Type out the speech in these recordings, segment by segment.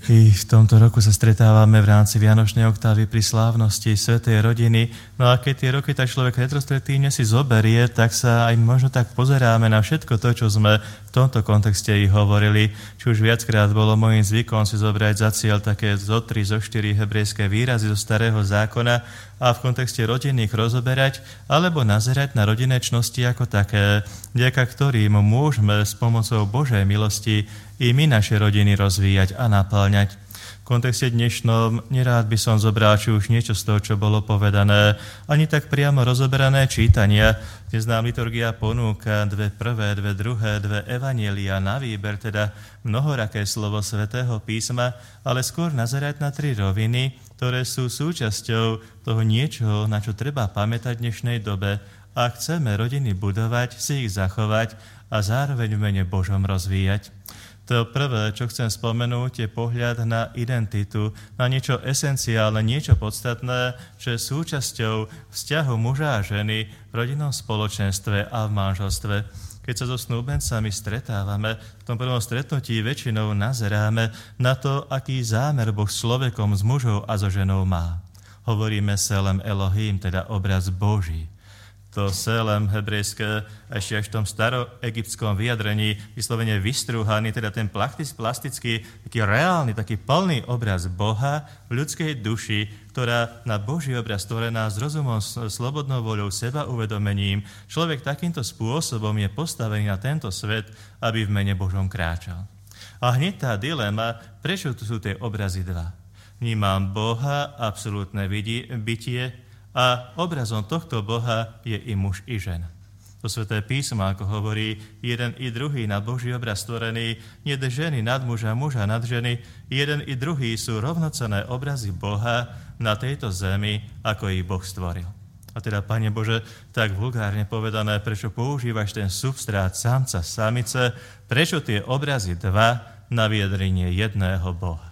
I v tomto roku sa stretávame v rámci Vianočnej oktávy pri slávnosti svätej rodiny. No a keď tie roky tak človek retrospektívne si zoberie, tak sa aj možno tak pozeráme na všetko to, čo sme v tomto kontexte i hovorili. Či už viackrát bolo môjim zvykom si zobrať za cieľ také zo 3, zo 4 hebrejské výrazy zo Starého zákona a v kontexte rodinných rozoberať, alebo nazerať na rodinné čnosti ako také, vďaka ktorým môžeme s pomocou Božej milosti i my naše rodiny rozvíjať a naplňať. V kontexte dnešnom nerád by som zobral či už niečo z toho, čo bolo povedané, ani tak priamo rozoberané čítania. Dnes nám liturgia ponúka 2 prvé, 2 druhé, 2 evanjelia na výber, teda mnohoraké slovo svätého písma, ale skôr nazerať na 3 roviny, ktoré sú súčasťou toho niečoho, na čo treba pamätať v dnešnej dobe. A chceme rodiny budovať, si ich zachovať a zároveň v mene Božom rozvíjať. To prvé, čo chcem spomenúť, je pohľad na identitu, na niečo esenciálne, niečo podstatné, čo je súčasťou vzťahu muža a ženy v rodinnom spoločenstve a v manželstve. Keď sa so snúbencami stretávame, v tom prvom stretnutí väčšinou nazeráme na to, aký zámer Boh s človekom, s mužou a so ženou má. Hovoríme Selem Elohim, teda obraz Boží. To selem hebrejské, ešte až v tom staroegyptskom vyjadrení vyslovene vystrúhaný, teda ten plastický, taký reálny, taký plný obraz Boha v ľudskej duši, ktorá na Boží obraz stvorená s rozumom, slobodnou voľou, seba uvedomením. Človek takýmto spôsobom je postavený na tento svet, aby v mene Božom kráčal. A hneď tá dilema, prečo tu sú tie obrazy dva? Vnímam Boha, absolútne bytie, a obrazom tohto Boha je i muž, i žena. To sväté písmo, ako hovorí, jeden i druhý na Boží obraz stvorený, nie ženy nad muža, muža nad ženy, jeden i druhý sú rovnocenné obrazy Boha na tejto zemi, ako ich Boh stvoril. A teda, Pane Bože, tak vulgárne povedané, prečo používaš ten substrát samca, samice, prečo tie obrazy dva na vyjadrenie jedného Boha?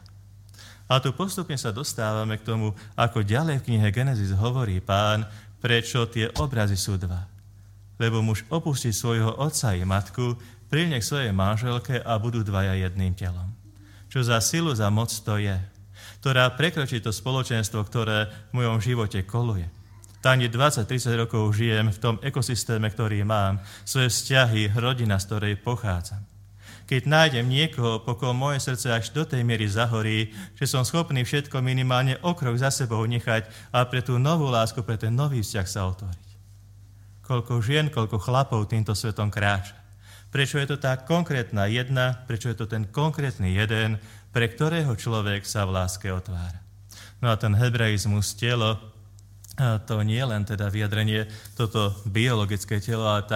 A tu postupne sa dostávame k tomu, ako ďalej v knihe Genesis hovorí Pán, prečo tie obrazy sú dva. Lebo muž opustí svojho otca i matku, prilne k svojej manželke a budú dvaja jedným telom. Čo za silu, za moc to je, ktorá prekročí to spoločenstvo, ktoré v mojom živote koluje. Tam, kde 20-30 rokov žijem v tom ekosystéme, ktorý mám, svoje vzťahy, rodina, z ktorej pochádzam. Keď nájdem niekoho, pokiaľ moje srdce až do tej miery zahorí, že som schopný všetko minimálne o krok za sebou nechať a pre tú novú lásku, pre ten nový vzťah sa otvoriť. Koľko žien, koľko chlapov týmto svetom kráča. Prečo je to tá konkrétna jedna, prečo je to ten konkrétny jeden, pre ktorého človek sa v láske otvára. No a ten hebraizmus, telo, to nie len teda vyjadrenie, toto biologické telo, ale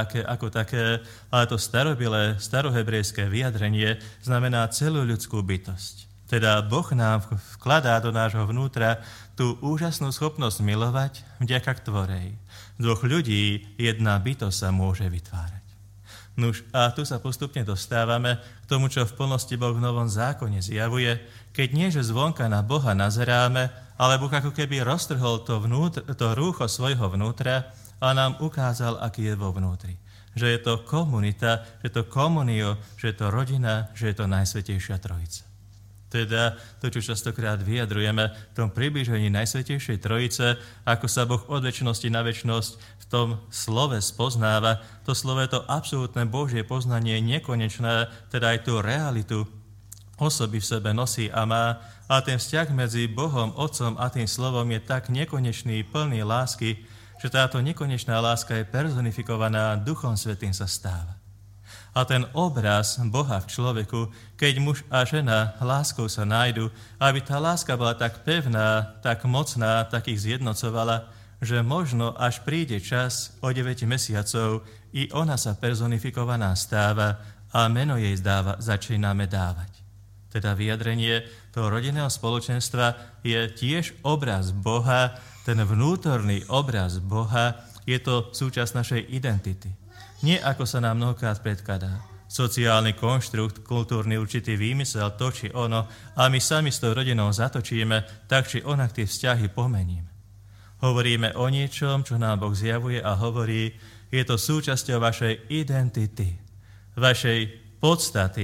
to starobilé, starohebrejské vyjadrenie znamená celú ľudskú bytosť. Teda Boh nám vkladá do nášho vnútra tú úžasnú schopnosť milovať, vďaka ktorej z dvoch ľudí jedna bytosť sa môže vytvárať. Nuž, a tu sa postupne dostávame k tomu, čo v plnosti Boh v Novom zákone zjavuje, keď nie, že zvonka na Boha nazeráme, ale Boh ako keby roztrhol to rúcho svojho vnútra a nám ukázal, aký je vo vnútri. Že je to komunita, že je to komunio, že je to rodina, že je to Najsvätejšia Trojica. Teda to, čo častokrát vyjadrujeme v tom priblížení Najsvätejšej Trojice, ako sa Boh od večnosti na večnosť v tom slove spoznáva, to slovo je to absolútne Božie poznanie, nekonečné, teda aj tú realitu osoby v sebe nosí a má, a ten vzťah medzi Bohom, Otcom a tým slovom je tak nekonečný, plný lásky, že táto nekonečná láska je personifikovaná, Duchom Svätým sa stáva. A ten obraz Boha v človeku, keď muž a žena láskou sa nájdu, aby tá láska bola tak pevná, tak mocná, tak ich zjednocovala, že možno až príde čas o 9 mesiacov i ona sa personifikovaná stáva a meno jej začíname dávať. Teda vyjadrenie toho rodinného spoločenstva je tiež obraz Boha, ten vnútorný obraz Boha, je to súčasť našej identity. Nie ako sa nám mnohokrát predkladá. Sociálny konštrukt, kultúrny určitý výmysel, to či ono, a my sami s tou rodinou zatočíme, tak či onak tie vzťahy pomeníme. Hovoríme o niečom, čo nám Boh zjavuje a hovorí, je to súčasťou vašej identity, vašej podstaty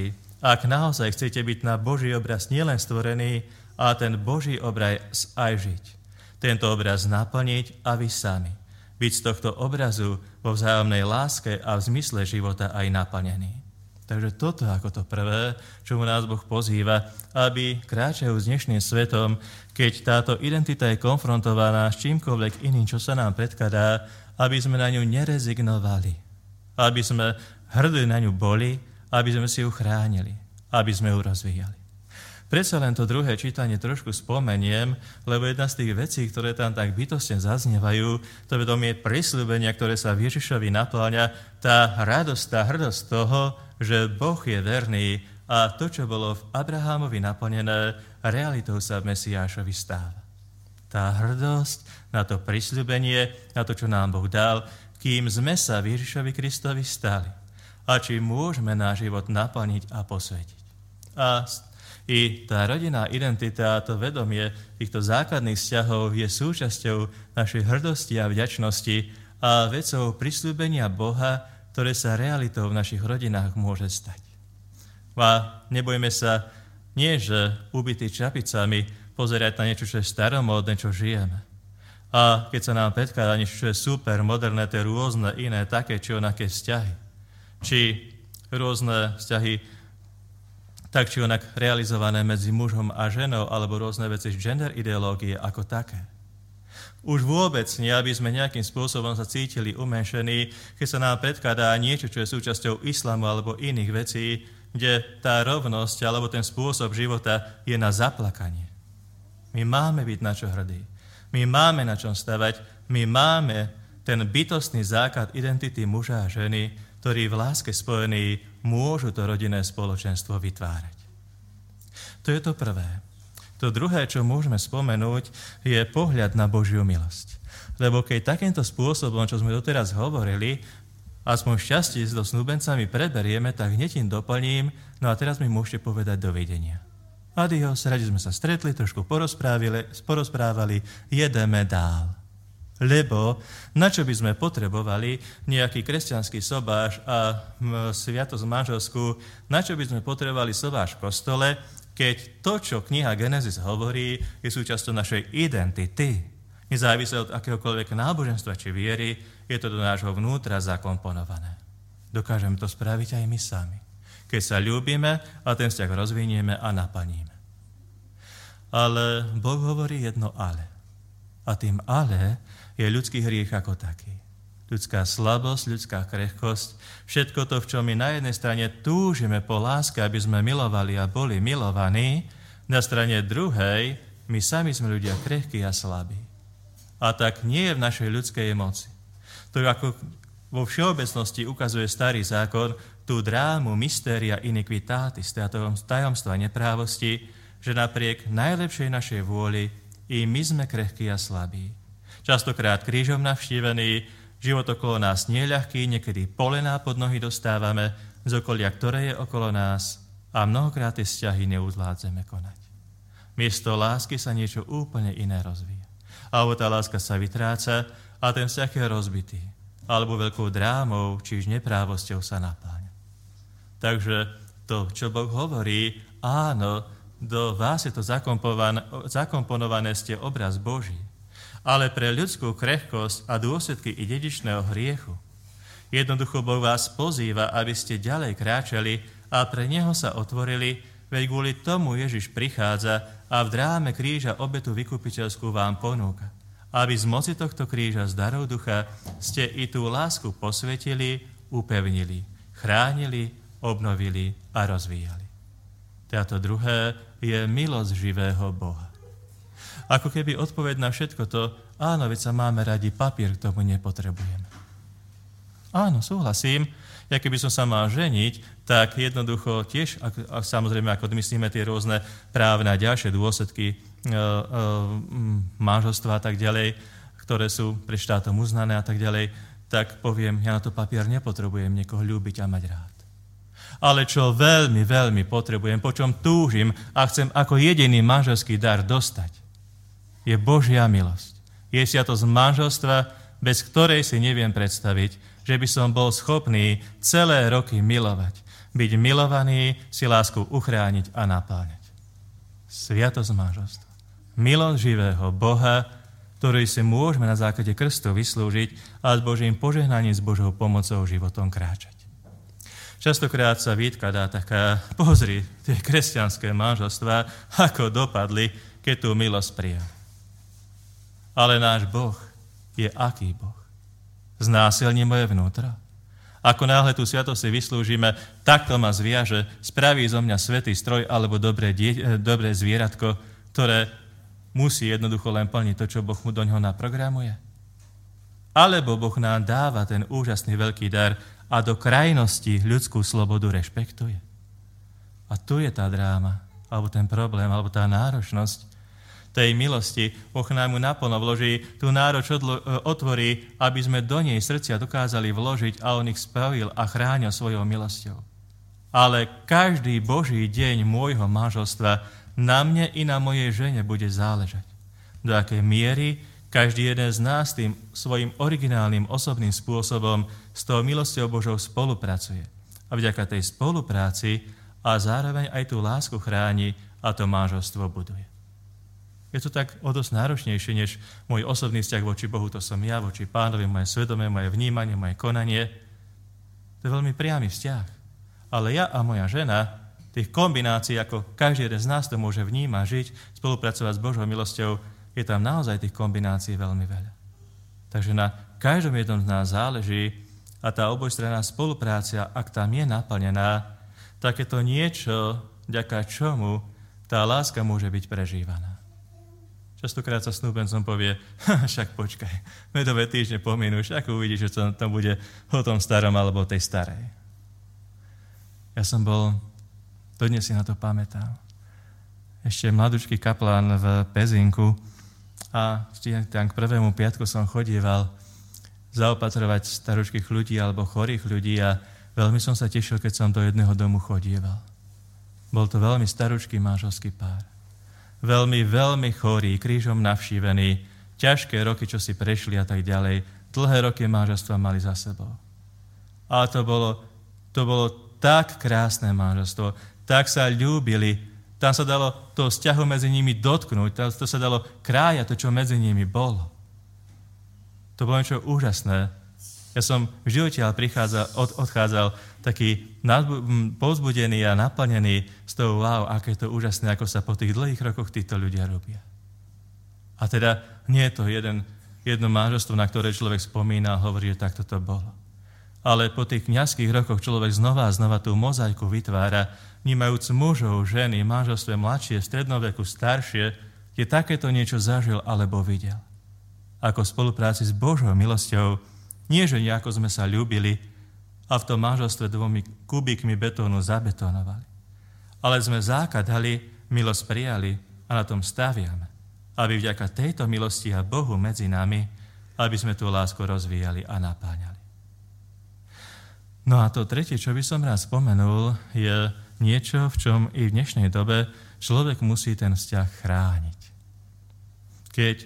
ak naozaj chcete byť na Boží obraz nielen stvorený, a ten Boží obraz aj žiť. Tento obraz naplniť a vy sami. Byť z tohto obrazu vo vzájomnej láske a v zmysle života aj naplnený. Takže toto ako to prvé, čomu nás Boh pozýva, aby kráčajú s dnešným svetom, keď táto identita je konfrontovaná s čímkoľvek iným, čo sa nám predkladá, aby sme na ňu nerezignovali. Aby sme hrdí na ňu boli, aby sme si ju chránili, aby sme ju rozvíjali. Predsa len to druhé čítanie trošku spomeniem, lebo jedna z tých vecí, ktoré tam tak bytostne zaznievajú, to vedomie prisľúbenia, ktoré sa v Ježišovi napĺňa, tá radosť, tá hrdosť toho, že Boh je verný a to, čo bolo v Abrahámovi naplnené, realitou sa v Mesiášovi stáva. Tá hrdosť na to prisľúbenie, na to, čo nám Boh dal, kým sme sa v Ježišovi Kristovi stali a či môžeme náš život naplniť a posvetiť. A i tá rodinná identita, to vedomie týchto základných vzťahov je súčasťou našej hrdosti a vďačnosti a vecou prisľúbenia Boha, ktoré sa realitou v našich rodinách môže stať. A nebojme sa nie, že ubitý čapicami pozerať na niečo, čo je staromódne, čo žijeme. A keď sa nám predkladá niečo, čo je super, moderné, tie rôzne iné, také či onaké vzťahy. Či rôzne vzťahy tak či onak realizované medzi mužom a ženou, alebo rôzne veci z gender ideológie ako také. Už vôbec nie, aby sme nejakým spôsobom sa cítili umenšení, keď sa nám predkladá niečo, čo je súčasťou islamu alebo iných vecí, kde tá rovnosť alebo ten spôsob života je na zaplakanie. My máme byť na čo hrdí. My máme na čom stavať. My máme ten bytostný základ identity muža a ženy, ktorí v láske spojení môžu to rodinné spoločenstvo vytvárať. To je to prvé. To druhé, čo môžeme spomenúť, je pohľad na Božiu milosť. Lebo keď takýmto spôsobom, čo sme doteraz hovorili, aspoň šťastie s snúbencami preberieme, tak hneď im doplním, no a teraz mi môžete povedať dovidenia. Adios, radi sme sa stretli, trošku porozprávali, jedeme dál. Lebo na čo by sme potrebovali nejaký kresťanský sobáš a sviatosť manželskú, na čo by sme potrebovali sobáš v kostole, keď to, čo kniha Genesis hovorí, je súčasťou našej identity. Nezávisle od akéhokoľvek náboženstva či viery, je to do nášho vnútra zakomponované. Dokážeme to spraviť aj my sami, keď sa ľúbime a ten vzťah rozvinieme a naplníme. Ale Boh hovorí jedno ale. A tým ale je ľudský hriech ako taký. Ľudská slabosť, ľudská krehkosť, všetko to, v čom my na jednej strane túžime po láske, aby sme milovali a boli milovaní, na strane druhej my sami sme ľudia krehkí a slabí. A tak nie je v našej ľudskej moci. To ako vo všeobecnosti ukazuje starý zákon, tú drámu mystéria iniquitatis, tajomstva neprávosti, že napriek najlepšej našej vôli i my sme krehkí a slabí. Častokrát krížom navštívení, život okolo nás nie je ľahký, niekedy polená pod nohy dostávame, z okolia, ktoré je okolo nás a mnohokrát tie vzťahy neuzládzeme konať. Miesto lásky sa niečo úplne iné rozvíja. Alebo tá láska sa vytráca a ten vzťah je rozbitý. Alebo veľkou drámou, čiž neprávosťou sa napáňa. Takže to, čo Boh hovorí, áno, do vás je to zakomponované, ste obraz Boží. Ale pre ľudskú krehkosť a dôsledky i dedičného hriechu jednoducho Boh vás pozýva, aby ste ďalej kráčali a pre Neho sa otvorili, veď kvôli tomu Ježiš prichádza a v dráme kríža obetu vykupiteľskú vám ponúka. Aby z moci tohto kríža z darov ducha ste i tú lásku posvetili, upevnili, chránili, obnovili a rozvíjali. Táto druhé je milosť živého Boha. Ako keby odpoveď na všetko to, áno, veď sa máme radi, papier k tomu nepotrebujeme. Áno, súhlasím, ja keby som sa mal ženiť, tak jednoducho tiež, samozrejme, ako myslíme tie rôzne právne a ďalšie dôsledky manželstva a tak ďalej, ktoré sú pred štátom uznané a tak ďalej, tak poviem, ja na to papier nepotrebujem niekoho ľúbiť a mať rád. Ale čo veľmi, veľmi potrebujem, po čom túžim a chcem ako jediný manželský dar dostať, je Božia milosť. Je sviatosť manželstva, bez ktorej si neviem predstaviť, že by som bol schopný celé roky milovať. Byť milovaný, si lásku uchrániť a napáňať. Sviatosť manželstva. Milosť živého Boha, ktorý si môžeme na základe krstu vyslúžiť a s Božím požehnaním, s Božou pomocou životom kráčať. Častokrát sa výtka taká, pozri, tie kresťanské manželstvá, ako dopadli, keď tú milosť prijali. Ale náš Boh je aký Boh? Znásilní moje vnútro? Ako náhle tú sviatosť si vyslúžime, takto ma zviaže, spraví zo mňa svätý stroj alebo dobré zvieratko, ktoré musí jednoducho len plniť to, čo Boh mu do ňoho naprogramuje. Alebo Boh nám dáva ten úžasný veľký dar a do krajnosti ľudskú slobodu rešpektuje. A tu je tá dráma, alebo ten problém, alebo tá náročnosť tej milosti. Boh nám mu naplno vloží, tú nároč otvorí, aby sme do nej srdcia dokázali vložiť a on ich spravil a chránil svojou milosťou. Ale každý Boží deň môjho manželstva na mne i na mojej žene bude záležať. Do akej miery každý jeden z nás tým svojim originálnym osobným spôsobom s tou milosťou Božou spolupracuje. A vďaka tej spolupráci a zároveň aj tú lásku chráni a to manželstvo buduje. Je to tak o dosť náročnejšie, než môj osobný vzťah voči Bohu, to som ja, voči Pánovi, moje svedomie, moje vnímanie, moje konanie. To je veľmi priamy vzťah. Ale ja a moja žena, tých kombinácií, ako každý jeden z nás to môže vnímať, žiť, spolupracovať s Božou milosťou, je tam naozaj tých kombinácií veľmi veľa. Takže na každom jednom z nás záleží a tá obojstranná spolupráca, ak tam je naplnená, tak je to niečo, vďaka čomu tá láska môže byť prežívaná. Častokrát sa snúbencom povie, však počkaj, medové týždne pominú, však uvidíš, že to bude o tom starom alebo o tej starej. Ja som bol, dodnes si na to pamätám, ešte mladúčký kaplán v Pezinku a tam k prvému piatku som chodieval zaopatrovať staručkých ľudí alebo chorých ľudí a veľmi som sa tešil, keď som do jedného domu chodieval. Bol to veľmi staručký manželský pár. Veľmi, veľmi chorý, krížom navštívený, ťažké roky, čo si prešli a tak ďalej. Dlhé roky manželstva mali za sebou. A to bolo tak krásne manželstvo, tak sa ľúbili, tam sa dalo to vzťahu medzi nimi dotknúť, to sa dalo krájať to, čo medzi nimi bolo. To bolo niečo úžasné. Ja som v živote odchádzal taký povzbudený a naplnený z toho, wow, aké je to úžasné, ako sa po tých dlhých rokoch títo ľudia robia. A teda nie je to jedno manželstvo, na ktoré človek spomína a hovorí, že takto to bolo. Ale po tých kňazských rokoch človek znova a znova tú mozaiku vytvára, vnímajúc mužov, ženy, manželstve mladšie, v strednom veku staršie, kde takéto niečo zažil alebo videl. Ako v spolupráci s Božou milosťou, nie, že nejako sme sa ľúbili a v tom manželstve 2 kubíkmi betónu zabetonovali. Ale sme základ dali, milosť prijali a na tom staviame. Aby vďaka tejto milosti a Bohu medzi nami, aby sme tú lásku rozvíjali a napáňali. No a to tretie, čo by som rád spomenul, je niečo, v čom i v dnešnej dobe človek musí ten vzťah chrániť. Keď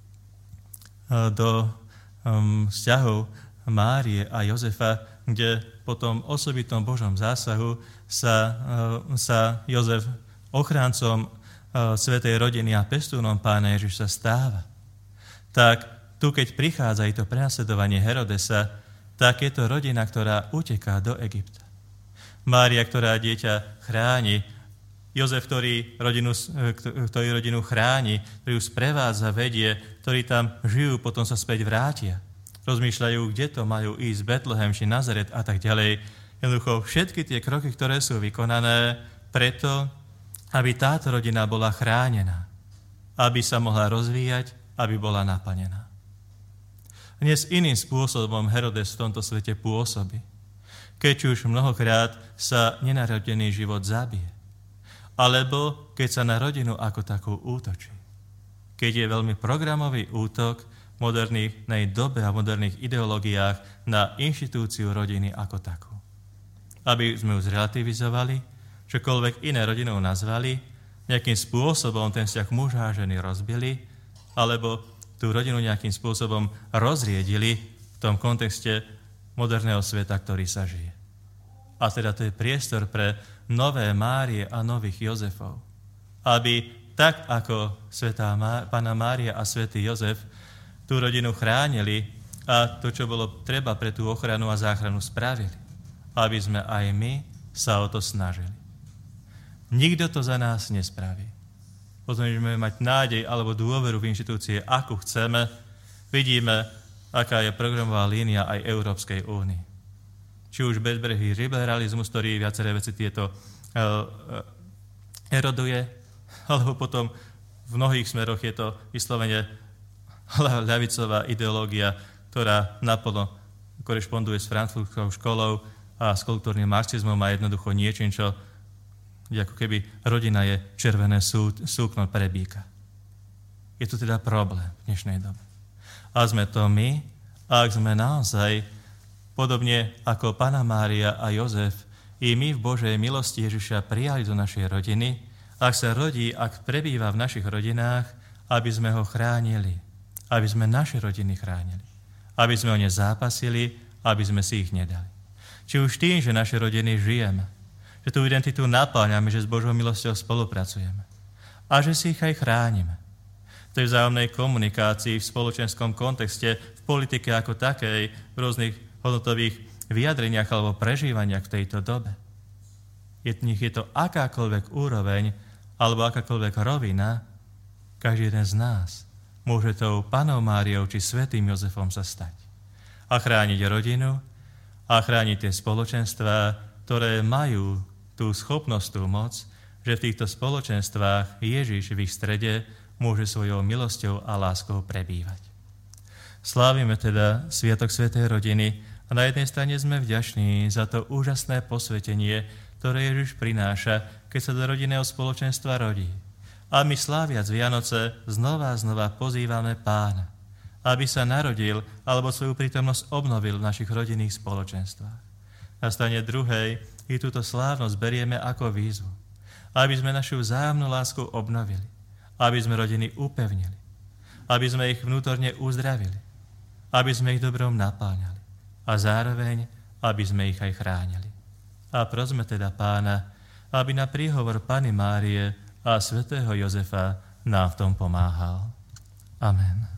do vzťahov Márie a Jozefa, kde po tom osobitom Božom zásahu sa Jozef ochráncom svätej rodiny a pestúnom Pána Ježiša stáva. Tak tu, keď prichádza i to prenasledovanie Herodesa, tak je to rodina, ktorá uteká do Egypta. Mária, ktorá dieťa chráni, Jozef, ktorý rodinu chráni, ktorý ju sprevádza, vedie, ktorí tam žijú, potom sa späť vrátia. Rozmýšľajú, kde to majú ísť, Betlehem či Nazaret a tak ďalej. Jednoducho všetky tie kroky, ktoré sú vykonané preto, aby táto rodina bola chránená, aby sa mohla rozvíjať, aby bola naplnená. Dnes iným spôsobom Herodes v tomto svete pôsobí, keď už mnohokrát sa nenarodený život zabije, alebo keď sa na rodinu ako takú útočí. Keď je veľmi programový útok v modernej dobe a v moderných ideológiách na inštitúciu rodiny ako takú. Aby sme ju zrelativizovali, čokoľvek iné rodinou nazvali, nejakým spôsobom ten vzťah muža a ženy rozbili, alebo tú rodinu nejakým spôsobom rozriedili v tom kontexte moderného sveta, ktorý sa žije. A teda to je priestor pre nové Márie a nových Jozefov. Aby tak, ako svätá Panna Mária a svätý Jozef tú rodinu chránili a to, čo bolo treba pre tú ochranu a záchranu spravili. Aby sme aj my sa o to snažili. Nikto to za nás nespraví. Môžeme mať nádej alebo dôveru v inštitúcie, akú chceme. Vidíme, aká je programová línia aj Európskej únie. Či už bezbrehý liberalizmus, ktorý viaceré veci tieto eroduje, alebo potom v mnohých smeroch je to vyslovene ľavicová ideológia, ktorá naplno korešponduje s francúzskou školou a s kultúrnym marxizmom a jednoducho niečím, čo ako keby rodina je červené súkno pre býka. Je tu teda problém v dnešnej dobe. A sme to my, ak sme naozaj, podobne ako Panna Mária a Jozef, i my v Božej milosti Ježiša prijali do našej rodiny, ak sa rodí, ak prebýva v našich rodinách, aby sme ho chránili, aby sme naše rodiny chránili, aby sme o ne zápasili, aby sme si ich nedali. Či už tým, že naše rodiny žijeme, že tú identitu napáňame, že s Božou milosťou spolupracujeme a že si ich aj chránime. V tej vzájomnej komunikácii, v spoločenskom kontexte, v politike ako takej, v rôznych hodnotových vyjadreniach alebo prežívaniach v tejto dobe. Nech je to akákoľvek úroveň alebo akákoľvek rovina, každý jeden z nás môže tou Pannou Máriou či svätým Jozefom sa stať. A chrániť rodinu a chrániť tie spoločenstvá, ktoré majú tú schopnosť, tú moc, že v týchto spoločenstvách Ježiš v ich strede môže svojou milosťou a láskou prebývať. Slávime teda Sviatok svätej rodiny a na jednej strane sme vďační za to úžasné posvetenie, ktoré Ježiš prináša, keď sa do rodinného spoločenstva rodí. A my sláviac Vianoce znova a znova pozývame Pána, aby sa narodil alebo svoju prítomnosť obnovil v našich rodinných spoločenstvách. Na strane druhej i túto slávnosť berieme ako výzvu, aby sme našu vzájomnú lásku obnovili, aby sme rodiny upevnili, aby sme ich vnútorne uzdravili, aby sme ich dobrom napáňali a zároveň, aby sme ich aj chránili. A prosme teda Pána, aby na príhovor Panny Márie a svätého Jozefa nám v tom pomáhal. Amen.